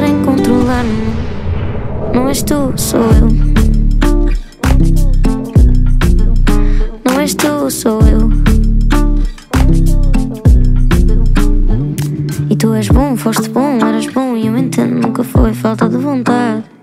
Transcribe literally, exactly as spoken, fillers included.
em controlar-me. Não és tu, sou eu. Não és tu, sou eu. E tu és bom, foste bom, eras bom. E eu entendo, nunca foi falta de vontade.